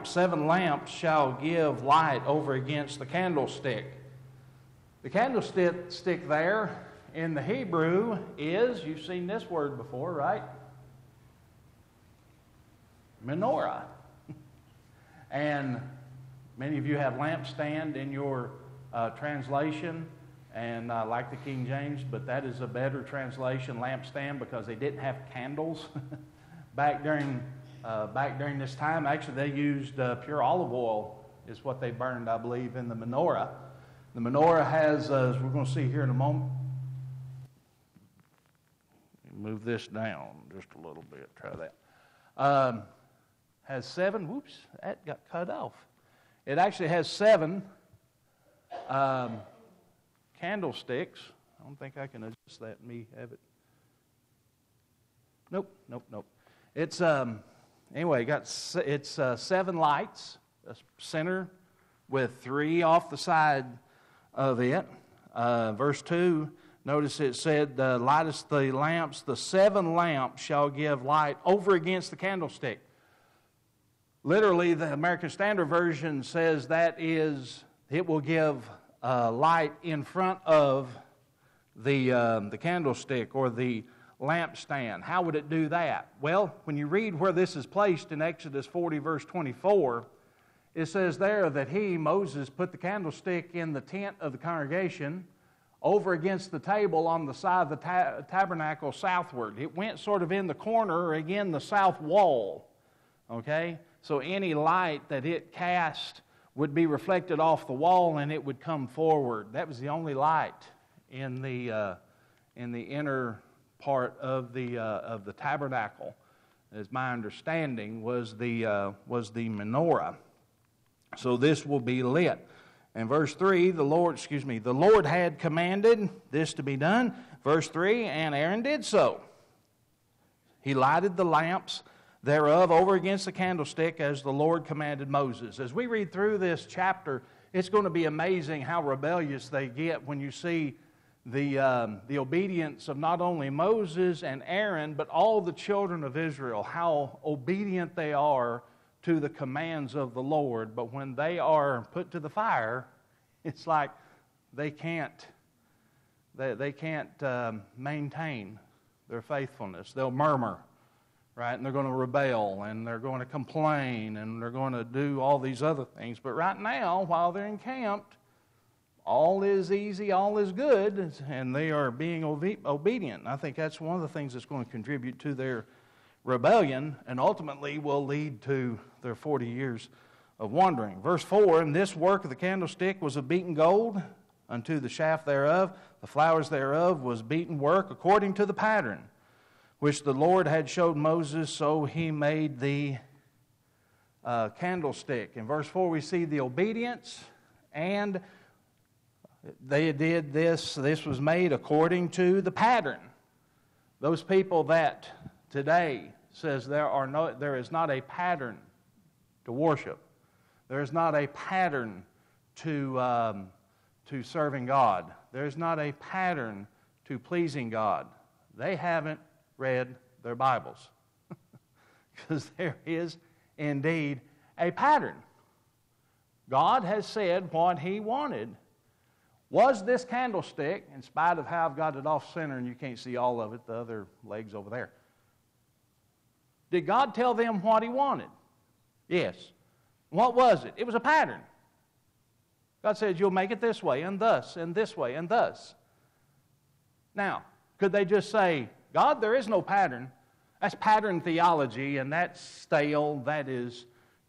lamps, 7 lamps shall give light over against the candlestick. The candlestick there in the Hebrew is, you've seen this word before, right? Menorah. And many of you have lampstand in your translation, and I like the King James, but that is a better translation, lampstand, because they didn't have candles back during this time. Actually, they used pure olive oil is what they burned, I believe, in the menorah. The menorah has, as we're going to see here in a moment, move this down just a little bit, try that. Has 7, whoops, that got cut off. It actually has 7 candlesticks. I don't think I can adjust that and me have it. Nope. It's, anyway, it's 7 lights, a center with 3 off the side of it. Verse 2, notice it said, lightest the lamps, the 7 lamps shall give light over against the candlestick. Literally, the American Standard Version says that is, it will give light in front of the candlestick or the lampstand. How would it do that? Well, when you read where this is placed in Exodus 40, verse 24, it says there that Moses, put the candlestick in the tent of the congregation over against the table on the side of the tabernacle southward. It went sort of in the corner, or again, the south wall. Okay? So any light that it cast would be reflected off the wall and it would come forward. That was the only light in the inner part of the tabernacle, as my understanding, was the menorah. So this will be lit. And verse 3, the Lord had commanded this to be done. Verse 3, and Aaron did so. He lighted the lamps thereof over against the candlestick as the Lord commanded Moses. As we read through this chapter, it's going to be amazing how rebellious they get when you see the obedience of not only Moses and Aaron, but all the children of Israel, how obedient they are to the commands of the Lord. But when they are put to the fire, it's like they can't maintain their faithfulness. They'll murmur. Right, and they're going to rebel, and they're going to complain, and they're going to do all these other things. But right now, while they're encamped, all is easy, all is good, and they are being obedient. And I think that's one of the things that's going to contribute to their rebellion, and ultimately will lead to their 40 years of wandering. Verse 4, and this work of the candlestick was of beaten gold unto the shaft thereof. The flowers thereof was beaten work according to the pattern which the Lord had showed Moses, so he made the candlestick. In verse 4 we see the obedience, and they did this. This was made according to the pattern. Those people that today says there is not a pattern to worship. There is not a pattern to serving God. There is not a pattern to pleasing God. They haven't read their Bibles, because there is indeed a pattern. God has said what He wanted. Was this candlestick, in spite of how I've got it off center and you can't see all of it, the other leg's over there, did God tell them what He wanted? Yes. What was it? It was a pattern. God said, you'll make it this way, and thus, and this way, and thus. Now, could they just say, God, there is no pattern. That's pattern theology, and that's stale. That is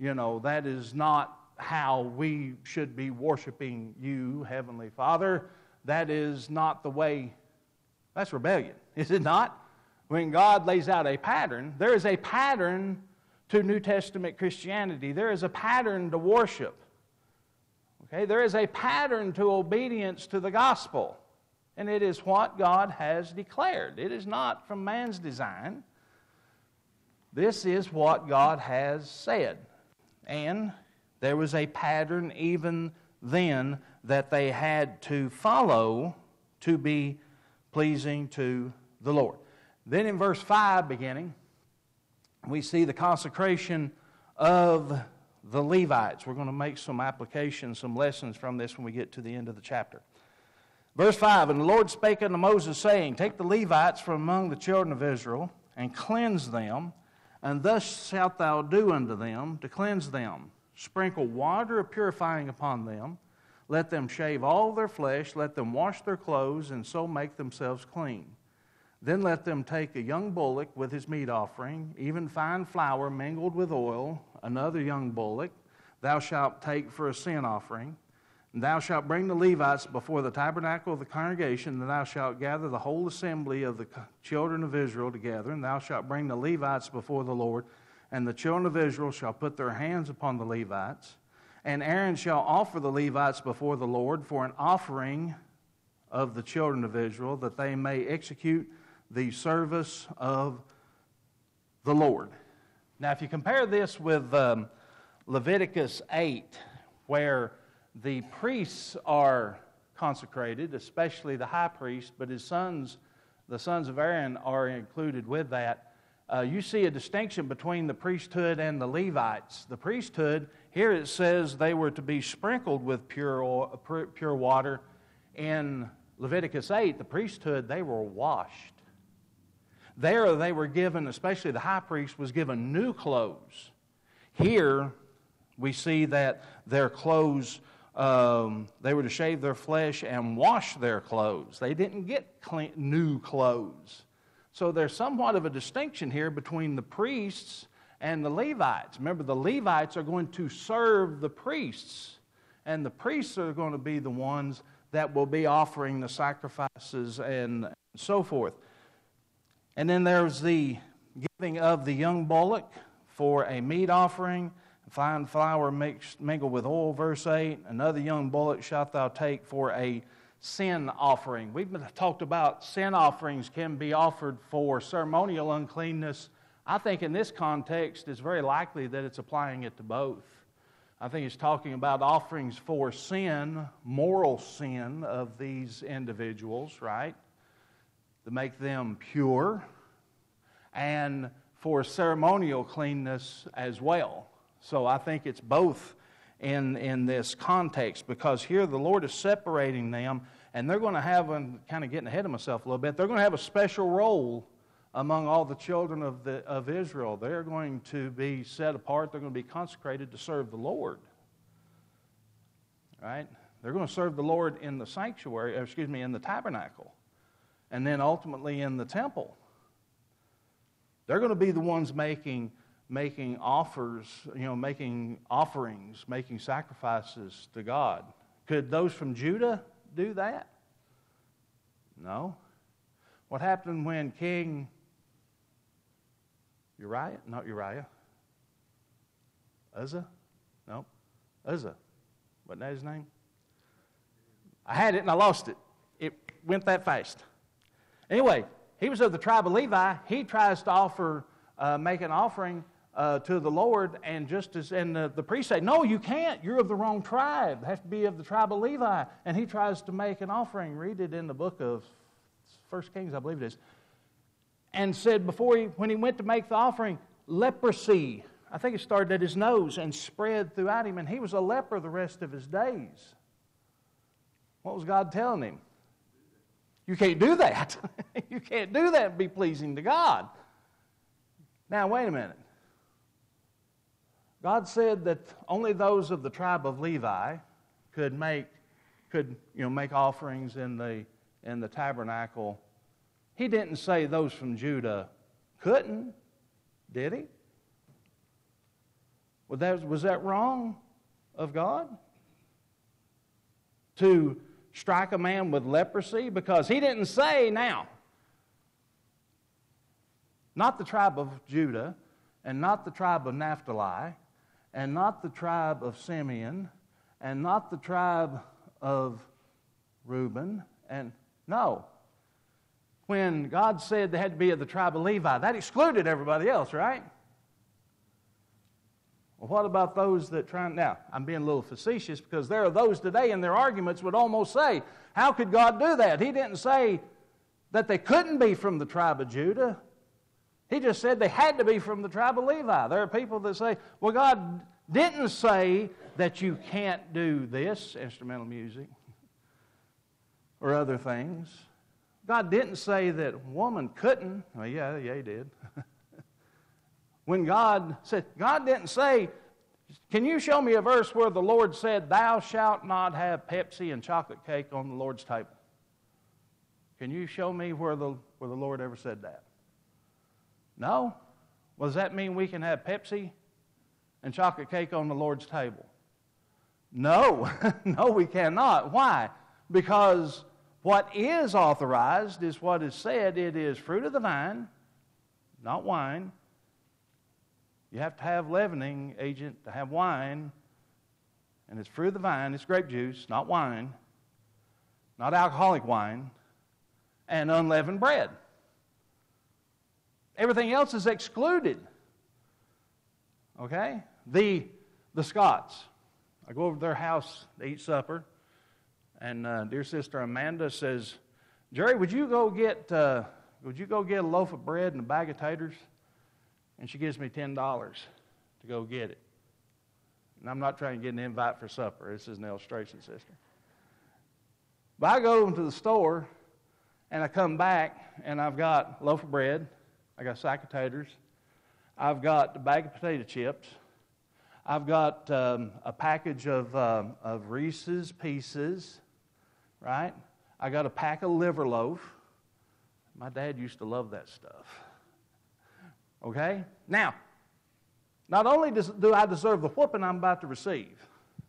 not how we should be worshiping you, Heavenly Father. That is not the way. That's rebellion, is it not? When God lays out a pattern, there is a pattern to New Testament Christianity. There is a pattern to worship. Okay, there is a pattern to obedience to the gospel. And it is what God has declared. It is not from man's design. This is what God has said. And there was a pattern even then that they had to follow to be pleasing to the Lord. Then in verse 5 beginning, we see the consecration of the Levites. We're going to make some applications, some lessons from this when we get to the end of the chapter. Verse 5, And the Lord spake unto Moses, saying, Take the Levites from among the children of Israel, and cleanse them, and thus shalt thou do unto them to cleanse them. Sprinkle water of purifying upon them. Let them shave all their flesh. Let them wash their clothes, and so make themselves clean. Then let them take a young bullock with his meat offering, even fine flour mingled with oil, another young bullock, thou shalt take for a sin offering. And thou shalt bring the Levites before the tabernacle of the congregation, and thou shalt gather the whole assembly of the children of Israel together, and thou shalt bring the Levites before the Lord, and the children of Israel shall put their hands upon the Levites. And Aaron shall offer the Levites before the Lord for an offering of the children of Israel, that they may execute the service of the Lord. Now, if you compare this with Leviticus 8, where the priests are consecrated, especially the high priest, but his sons, the sons of Aaron, are included with that. You see a distinction between the priesthood and the Levites. The priesthood, here it says they were to be sprinkled with pure water. In Leviticus 8, the priesthood, they were washed. There they were given, especially the high priest, was given new clothes. Here we see that their clothes, they were to shave their flesh and wash their clothes. They didn't get new clothes. So there's somewhat of a distinction here between the priests and the Levites. Remember, the Levites are going to serve the priests, and the priests are going to be the ones that will be offering the sacrifices and so forth. And then there's the giving of the young bullock for a meat offering, fine flour mingled with oil, verse 8. Another young bullock shalt thou take for a sin offering. We've talked about sin offerings can be offered for ceremonial uncleanness. I think in this context it's very likely that it's applying it to both. I think it's talking about offerings for sin, moral sin of these individuals, right? To make them pure, and for ceremonial cleanness as well. So I think it's both in this context, because here the Lord is separating them, and they're going to have, and kind of getting ahead of myself a little bit, they're going to have a special role among all the children of Israel. They're going to be set apart. They're going to be consecrated to serve the Lord. Right? They're going to serve the Lord in the sanctuary, in the tabernacle, and then ultimately in the temple. They're going to be the ones making offers, making offerings, making sacrifices to God. Could those from Judah do that? No. What happened when King Uriah? Not Uriah. Uzzah? No. Uzzah. Wasn't that his name? I had it and I lost it. It went that fast. Anyway, he was of the tribe of Levi. He tries to make an offering to the Lord, and the priest say, "No, you can't. You're of the wrong tribe. It has to be of the tribe of Levi." And he tries to make an offering. Read it in the book of 1 Kings, I believe it is. And said when he went to make the offering, leprosy, I think it started at his nose and spread throughout him, and he was a leper the rest of his days. What was God telling him? You can't do that. You can't do that and be pleasing to God. Now, wait a minute. God said that only those of the tribe of Levi could make offerings in the tabernacle. He didn't say those from Judah couldn't, did he? Was that wrong of God? To strike a man with leprosy? Because he didn't say, now, not the tribe of Judah, and not the tribe of Naphtali, and not the tribe of Simeon, and not the tribe of Reuben, and no. When God said they had to be of the tribe of Levi, that excluded everybody else, right? Well, what about those that now, I'm being a little facetious, because there are those today in their arguments would almost say, how could God do that? He didn't say that they couldn't be from the tribe of Judah. He just said they had to be from the tribe of Levi. There are people that say, well, God didn't say that you can't do this, instrumental music, or other things. God didn't say that woman couldn't. Well, yeah, He did. When God didn't say, can you show me a verse where the Lord said, thou shalt not have Pepsi and chocolate cake on the Lord's table? Can you show me where the Lord ever said that? No. Well, does that mean we can have Pepsi and chocolate cake on the Lord's table? No. No, we cannot. Why? Because what is authorized is what is said. It is fruit of the vine, not wine. You have to have leavening agent to have wine, and it's fruit of the vine. It's grape juice, not wine, not alcoholic wine, and unleavened bread. Everything else is excluded. Okay? The Scots. I go over to their house to eat supper, and dear sister Amanda says, Jerry, would you go get a loaf of bread and a bag of taters? And she gives me $10 to go get it. And I'm not trying to get an invite for supper. This is an illustration, sister. But I go to the store, and I come back, and I've got a loaf of bread. I got a sack of taters. I've got a bag of potato chips. I've got a package of Reese's Pieces, right? I got a pack of liver loaf. My dad used to love that stuff. Okay? Now, not only do I deserve the whooping I'm about to receive,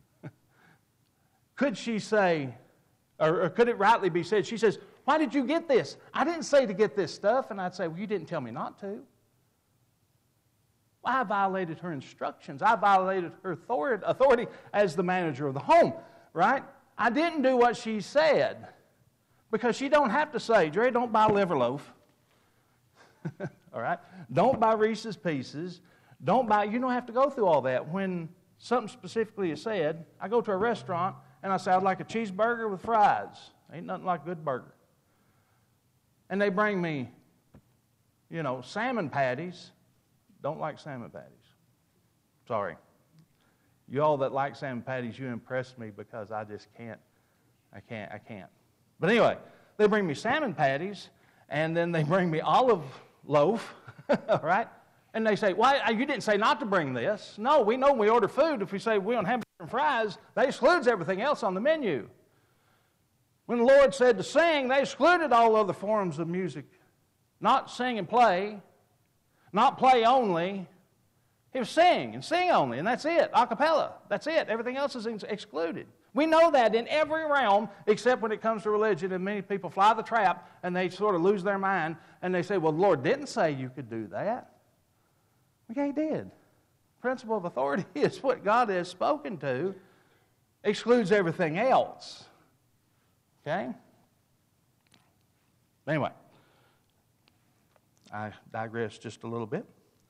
could she say, or could it rightly be said, she says, why did you get this? I didn't say to get this stuff. And I'd say, well, you didn't tell me not to. Well, I violated her instructions. I violated her authority as the manager of the home, right? I didn't do what she said because she don't have to say, Jerry, don't buy liver loaf. All right? Don't buy Reese's Pieces. You don't have to go through all that. When something specifically is said, I go to a restaurant and I say, I'd like a cheeseburger with fries. Ain't nothing like a good burger. And they bring me, salmon patties. Don't like salmon patties. Sorry. You all that like salmon patties, you impress me because I just can't. I can't. But anyway, they bring me salmon patties, and then they bring me olive loaf, all right? And they say, why, you didn't say not to bring this. No, we know when we order food, if we say we don't have fries, that excludes everything else on the menu. When the Lord said to sing, they excluded all other forms of music. Not sing and play, not play only. He was sing and sing only, and that's it, a cappella. That's it. Everything else is excluded. We know that in every realm except when it comes to religion, and many people fly the trap and they sort of lose their mind and they say, well, the Lord didn't say you could do that. Okay, He did. Principle of authority is what God has spoken to, excludes everything else. Okay? Anyway, I digress just a little bit.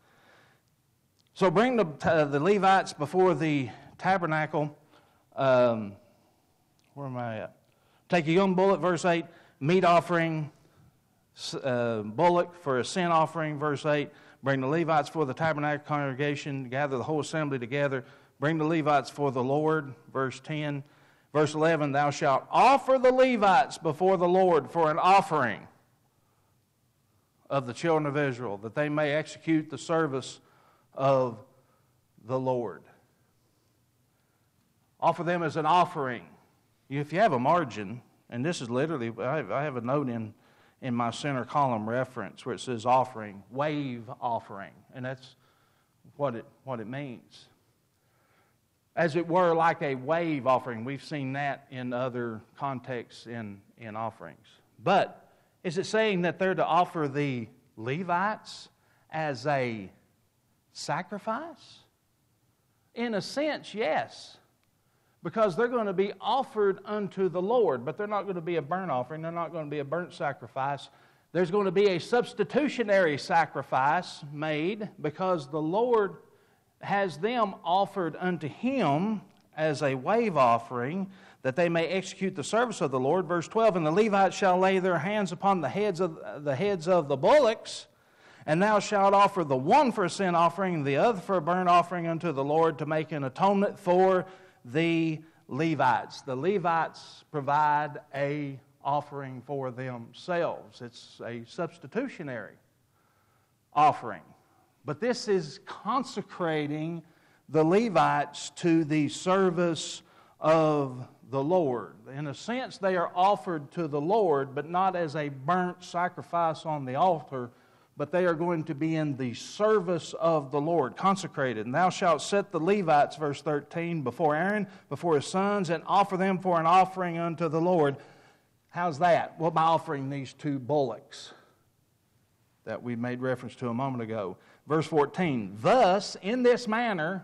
So bring the Levites before the tabernacle. Where am I at? Take a young bullock, verse 8, meat offering, bullock for a sin offering, verse 8. Bring the Levites for the tabernacle congregation, gather the whole assembly together. Bring the Levites for the Lord, verse 10. Verse 11, thou shalt offer the Levites before the Lord for an offering of the children of Israel, that they may execute the service of the Lord. Offer them as an offering. If you have a margin, and this is literally, I have a note in my center column reference where it says offering, wave offering, and that's what it means. As it were, like a wave offering. We've seen that in other contexts in offerings. But is it saying that they're to offer the Levites as a sacrifice? In a sense, yes. Because they're going to be offered unto the Lord, but they're not going to be a burnt offering. They're not going to be a burnt sacrifice. There's going to be a substitutionary sacrifice made because the Lord has them offered unto Him as a wave offering, that they may execute the service of the Lord. Verse 12, and the Levites shall lay their hands upon the heads of the bullocks, And thou shalt offer the one for a sin offering, and the other for a burnt offering unto the Lord, to make an atonement for the Levites. The Levites provide a offering for themselves. It's a substitutionary offering. But this is consecrating the Levites to the service of the Lord. In a sense, they are offered to the Lord, but not as a burnt sacrifice on the altar, but they are going to be in the service of the Lord, consecrated. And thou shalt set the Levites, verse 13, before Aaron, before his sons, and offer them for an offering unto the Lord. How's that? Well, by offering these two bullocks that we made reference to a moment ago. Verse 14, thus, in this manner,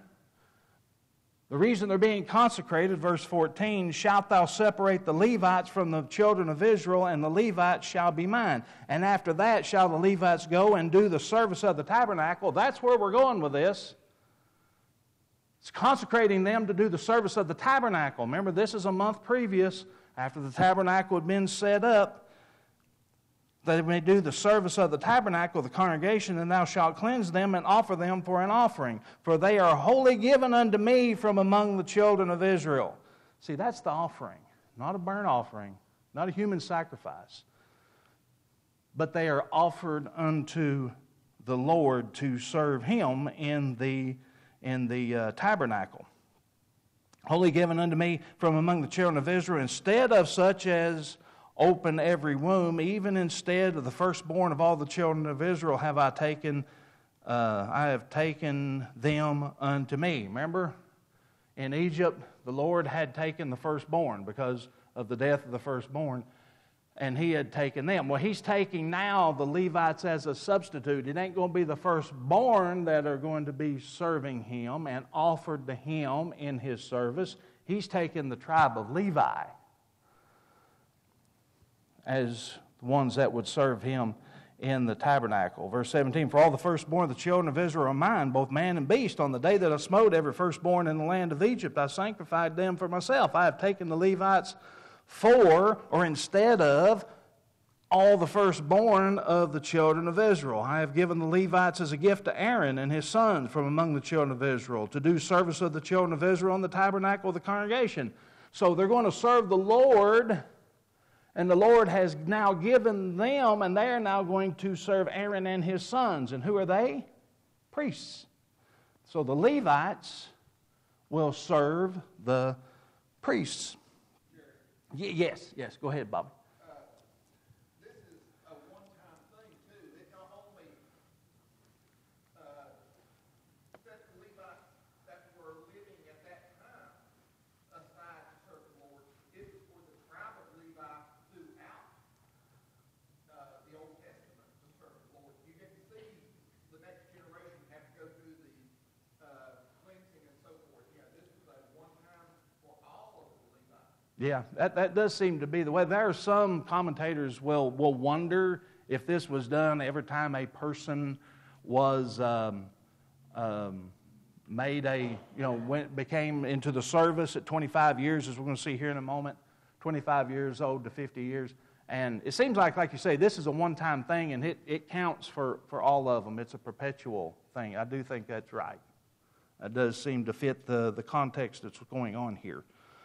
the reason they're being consecrated, verse 14, shalt thou separate the Levites from the children of Israel, and the Levites shall be mine. And after that shall the Levites go and do the service of the tabernacle. That's where we're going with this. It's consecrating them to do the service of the tabernacle. Remember, this is a month previous, after the tabernacle had been set up. They may do the service of the tabernacle of the congregation, and thou shalt cleanse them and offer them for an offering. For they are wholly given unto me from among the children of Israel. See, that's the offering. Not a burnt offering, not a human sacrifice. But they are offered unto the Lord to serve Him in the tabernacle. Wholly given unto me from among the children of Israel, instead of such as open every womb, even instead of the firstborn of all the children of Israel have I have taken them unto me. Remember, in Egypt, the Lord had taken the firstborn because of the death of the firstborn, and He had taken them. Well, He's taking now the Levites as a substitute. It ain't going to be the firstborn that are going to be serving Him and offered to Him in His service. He's taken the tribe of Levi as the ones that would serve Him in the tabernacle. Verse 17, for all the firstborn of the children of Israel are mine, both man and beast. On the day that I smote every firstborn in the land of Egypt, I sanctified them for myself. I have taken the Levites for, or instead of, all the firstborn of the children of Israel. I have given the Levites as a gift to Aaron and his sons from among the children of Israel, to do service of the children of Israel in the tabernacle of the congregation. So they're going to serve the Lord, and the Lord has now given them, and they are now going to serve Aaron and his sons. And who are they? Priests. So the Levites will serve the priests. Yes, go ahead, Bobby. This is a one-time thing, too. It not only set the Levites that were living at that time aside to serve the Lord, it was for the tribe of Levi throughout the Old Testament to serve the Lord. You get to see the next generation have to go through the cleansing and so forth. Yeah, this was a one-time for all of the Levites. Yeah, that does seem to be the way. There are some commentators will wonder if this was done every time a person was made became into the service at 25 years, as we're going to see here in a moment, 25 years old to 50 years. And it seems like you say, this is a one-time thing, and it counts for all of them. It's a perpetual thing. I do think that's right. That does seem to fit the context that's going on here.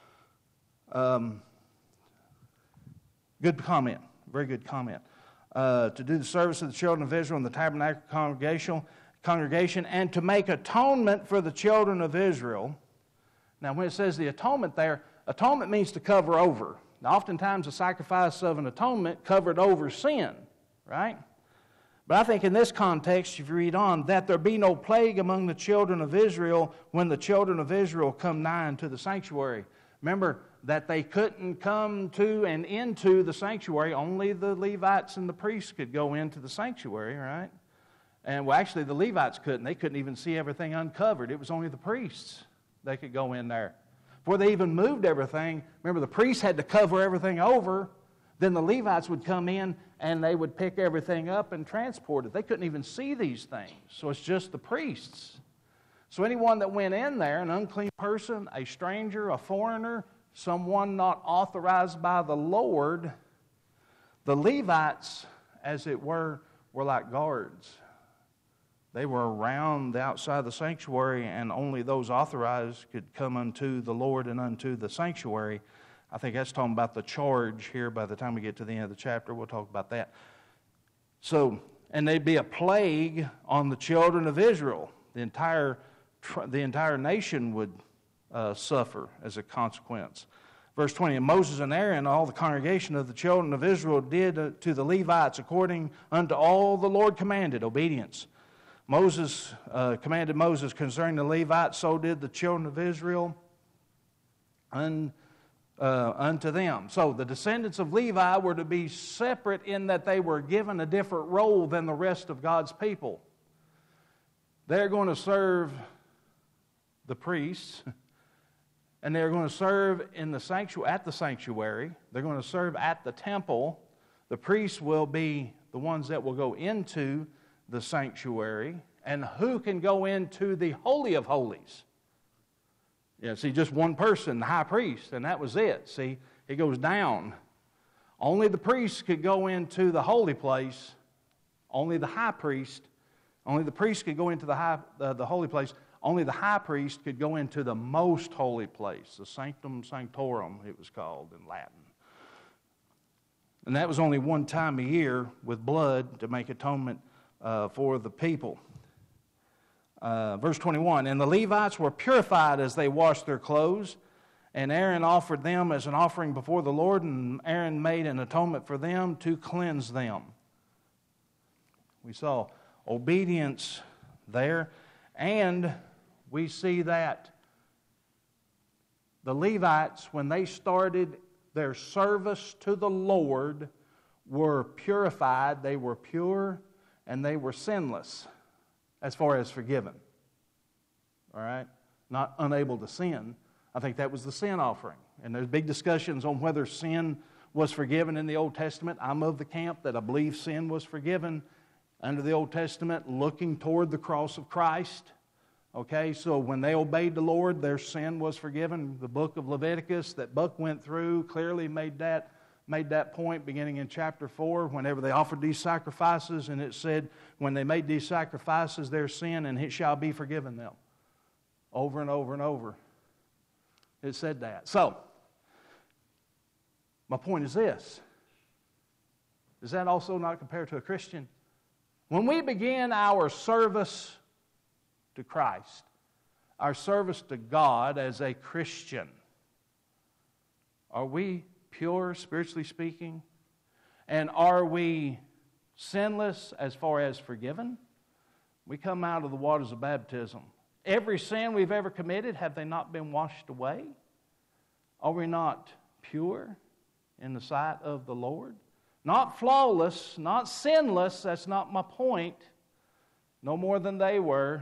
Good comment. Very good comment. To do the service of the children of Israel in the tabernacle congregation, and to make atonement for the children of Israel. Now, when it says the atonement there, atonement means to cover over. Now, oftentimes the sacrifice of an atonement covered over sin, right? But I think in this context, if you read on, that there be no plague among the children of Israel when the children of Israel come nigh unto the sanctuary. Remember that they couldn't come to and into the sanctuary. Only the Levites and the priests could go into the sanctuary, right? And well, actually the Levites couldn't. They couldn't even see everything uncovered. It was only the priests that could go in there. Before they even moved everything, remember the priests had to cover everything over. Then the Levites would come in and they would pick everything up and transport it. They couldn't even see these things. So it's just the priests. So anyone that went in there, an unclean person, a stranger, a foreigner, someone not authorized by the Lord, the Levites, as it were like guards. They were around the outside of the sanctuary, and only those authorized could come unto the Lord and unto the sanctuary. I think that's talking about the charge here. By the time we get to the end of the chapter, we'll talk about that. So, and they'd be a plague on the children of Israel. The entire nation would suffer as a consequence. Verse 20, and Moses and Aaron, all the congregation of the children of Israel, did to the Levites according unto all the Lord commanded, obedience. Moses commanded Moses concerning the Levites, so did the children of Israel unto them. So the descendants of Levi were to be separate in that they were given a different role than the rest of God's people. They're going to serve the priests, and they're going to serve in the at the sanctuary. They're going to serve at the temple. The priests will be the ones that will go into the sanctuary. And who can go into the Holy of Holies? Yeah, see, just one person, the high priest, and that was it. See, it goes down. Only the priests could go into the holy place. Only the priest could go into the holy place. Only the high priest could go into the most holy place, the Sanctum Sanctorum, it was called in Latin. And that was only one time a year with blood to make atonement for the people. Verse 21, and the Levites were purified as they washed their clothes, and Aaron offered them as an offering before the Lord, and Aaron made an atonement for them to cleanse them. We saw obedience there, and we see that the Levites, when they started their service to the Lord, were purified. They were pure and they were sinless as far as forgiven. All right? Not unable to sin. I think that was the sin offering. And there's big discussions on whether sin was forgiven in the Old Testament. I'm of the camp that I believe sin was forgiven under the Old Testament, looking toward the cross of Christ. Okay, so when they obeyed the Lord, their sin was forgiven. The book of Leviticus that Buck went through clearly made that point beginning in chapter 4, whenever they offered these sacrifices, and it said, when they made these sacrifices, their sin, and it shall be forgiven them. Over and over and over. It said that. So, my point is this. Is that also not compared to a Christian? When we begin our service to Christ, our service to God as a Christian, are we pure, spiritually speaking? And are we sinless as far as forgiven? We come out of the waters of baptism. Every sin we've ever committed, have they not been washed away? Are we not pure in the sight of the Lord? Not flawless, not sinless, that's not my point. No more than they were.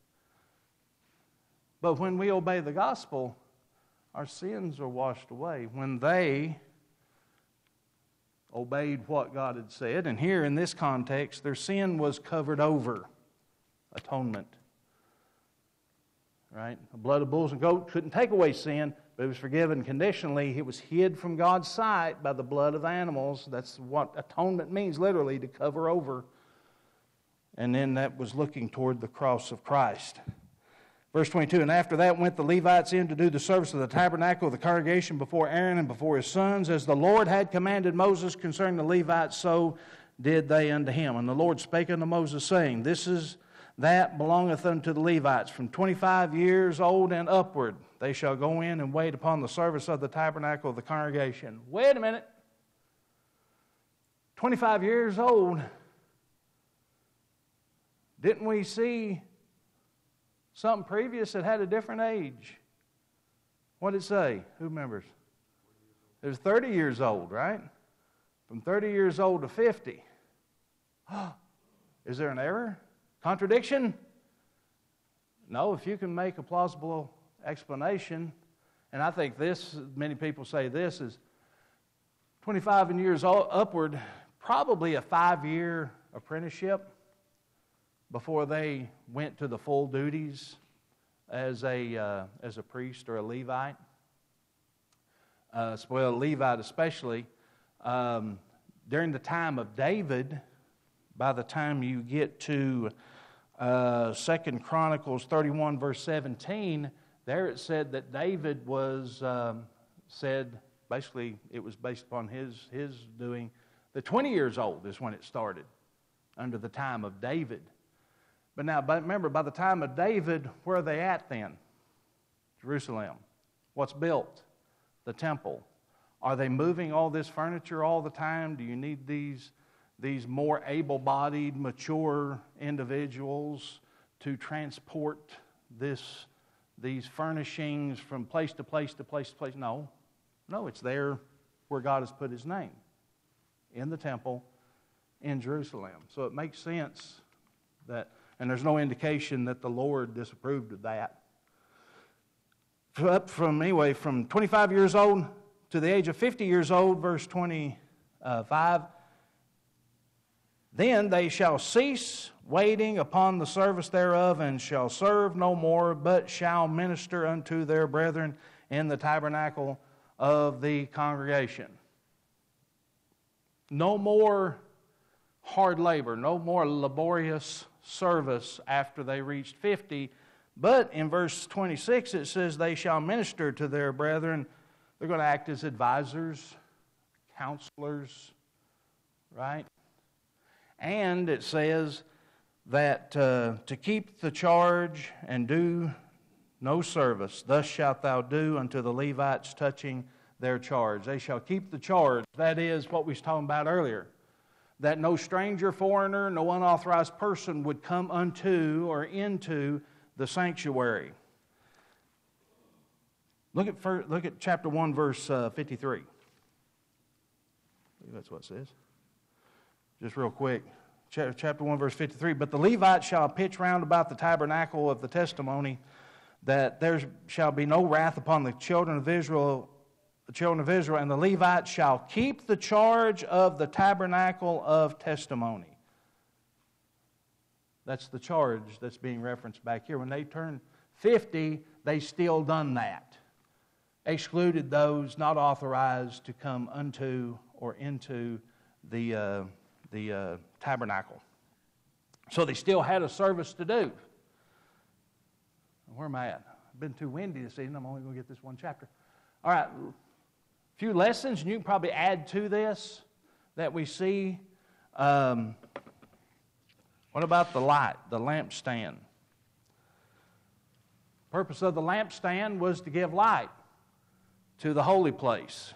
But when we obey the gospel, our sins are washed away. When they obeyed what God had said, and here in this context, their sin was covered over. Atonement. Right? The blood of bulls and goats couldn't take away sin, but it was forgiven conditionally. It was hid from God's sight by the blood of animals. That's what atonement means, literally, to cover over. And then that was looking toward the cross of Christ. Verse 22, and after that went the Levites in to do the service of the tabernacle of the congregation before Aaron and before his sons. As the Lord had commanded Moses concerning the Levites, so did they unto him. And the Lord spake unto Moses, saying, this is that belongeth unto the Levites. From 25 years old and upward, they shall go in and wait upon the service of the tabernacle of the congregation. Wait a minute. 25 years old. Didn't we see something previous that had a different age? What did it say? Who remembers? It was 30 years old, right? From 30 years old to 50. Is there an error? Contradiction? No, if you can make a plausible explanation, and I think this, many people say this, is 25 years upward, probably a 5-year apprenticeship before they went to the full duties as a priest or a Levite. Well, a Levite especially. During the time of David, by the time you get to 2 Chronicles 31, verse 17, there it said that David was said, basically it was based upon his doing, that 20 years old is when it started, under the time of David. But now, remember, by the time of David, where are they at then? Jerusalem. What's built? The temple. Are they moving all this furniture all the time? Do you need these more able-bodied, mature individuals to transport these furnishings from place to place to place to place? No, it's there where God has put His name, in the temple in Jerusalem. So it makes sense that, and there's no indication that the Lord disapproved of that. Up from 25 years old to the age of 50 years old, verse 25, then they shall cease waiting upon the service thereof, and shall serve no more, but shall minister unto their brethren in the tabernacle of the congregation. No more hard labor, no more laborious service after they reached 50. But in verse 26 it says they shall minister to their brethren. They're going to act as advisors, counselors, right? And it says that to keep the charge and do no service, thus shalt thou do unto the Levites touching their charge. They shall keep the charge. That is what we was talking about earlier. That no stranger, foreigner, no unauthorized person would come unto or into the sanctuary. Look at chapter 1, verse 53. I believe that's what it says. Just real quick. Chapter 1, verse 53. But the Levites shall pitch round about the tabernacle of the testimony, that there shall be no wrath upon the children of Israel, and the Levites shall keep the charge of the tabernacle of testimony. That's the charge that's being referenced back here. When they turned 50, they still done that. Excluded those not authorized to come unto or into the tabernacle. So they still had a service to do. Where am I at? I've been too windy this evening. I'm only going to get this one chapter. All right, a few lessons, and you can probably add to this that we see. What about the light, the lampstand? The purpose of the lampstand was to give light to the holy place.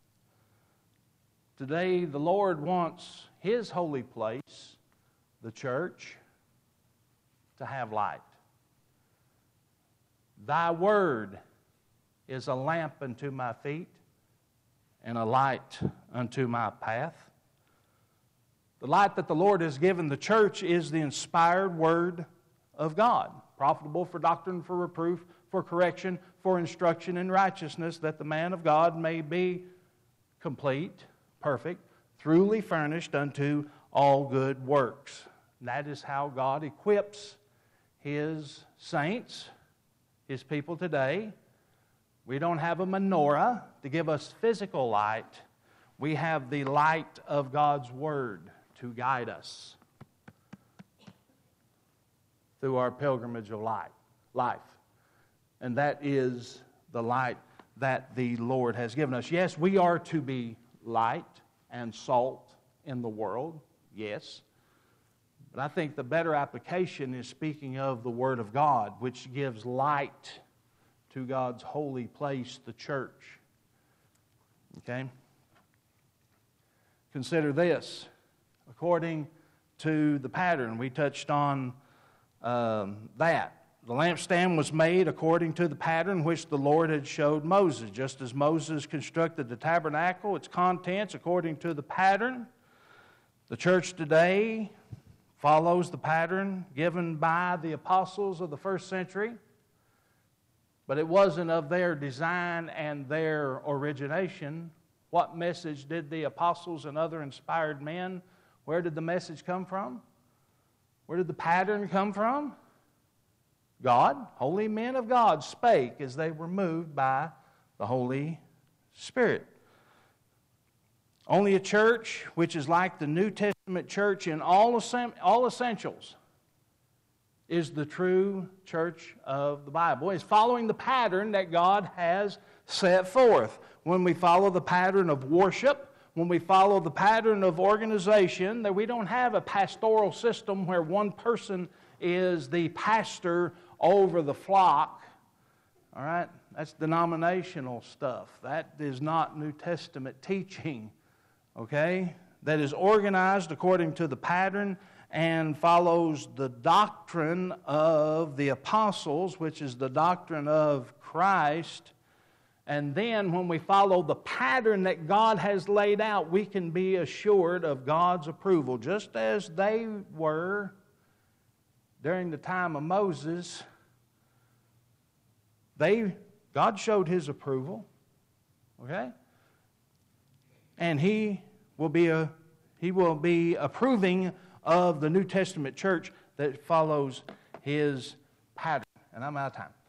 Today, the Lord wants His holy place, the church, to have light. Thy word is a lamp unto my feet and a light unto my path. The light that the Lord has given the church is the inspired Word of God, profitable for doctrine, for reproof, for correction, for instruction in righteousness, that the man of God may be complete, perfect, truly furnished unto all good works. And that is how God equips His saints, His people today. We don't have a menorah to give us physical light. We have the light of God's Word to guide us through our pilgrimage of life. And that is the light that the Lord has given us. Yes, we are to be light and salt in the world, yes. But I think the better application is speaking of the Word of God, which gives light to God's holy place, the church. Okay? Consider this. According to the pattern, we touched on that. The lampstand was made according to the pattern which the Lord had showed Moses. Just as Moses constructed the tabernacle, its contents according to the pattern, the church today follows the pattern given by the apostles of the first century, but it wasn't of their design and their origination. What message did the apostles and other inspired men, where did the message come from? Where did the pattern come from? God, holy men of God, spake as they were moved by the Holy Spirit. Only a church which is like the New Testament church in all essentials is the true church of the Bible. It's following the pattern that God has set forth. When we follow the pattern of worship, when we follow the pattern of organization, that we don't have a pastoral system where one person is the pastor over the flock. All right? That's denominational stuff. That is not New Testament teaching. Okay? That is organized according to the pattern and follows the doctrine of the apostles, which is the doctrine of Christ. And then when we follow the pattern that God has laid out, we can be assured of God's approval. Just as they were during the time of Moses, God showed His approval. Okay? And He will be approving of the New Testament church that follows His pattern. And I'm out of time.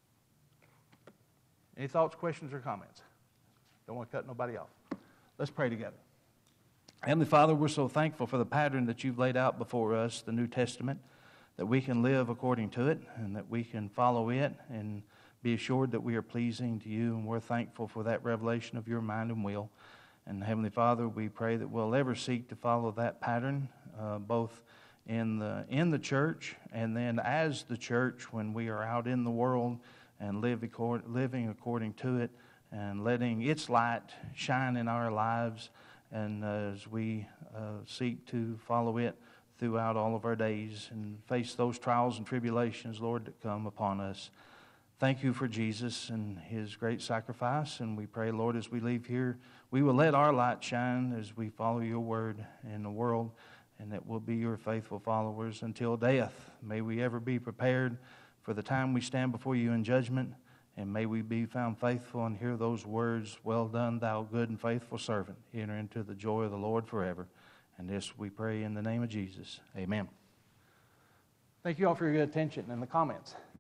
Any thoughts, questions, or comments? Don't want to cut nobody off. Let's pray together. Heavenly Father, we're so thankful for the pattern that You've laid out before us, the New Testament, that we can live according to it and that we can follow it and be assured that we are pleasing to You, and we're thankful for that revelation of Your mind and will. And Heavenly Father, we pray that we'll ever seek to follow that pattern, both in the church and then as the church when we are out in the world and living according to it and letting its light shine in our lives, and as we seek to follow it throughout all of our days and face those trials and tribulations, Lord, that come upon us. Thank You for Jesus and His great sacrifice, and we pray, Lord, as we leave here, we will let our light shine as we follow Your word in the world, and that we'll be Your faithful followers until death. May we ever be prepared for the time we stand before You in judgment, and may we be found faithful and hear those words, "Well done, thou good and faithful servant. Enter into the joy of the Lord forever." And this we pray in the name of Jesus. Amen. Thank you all for your good attention and the comments.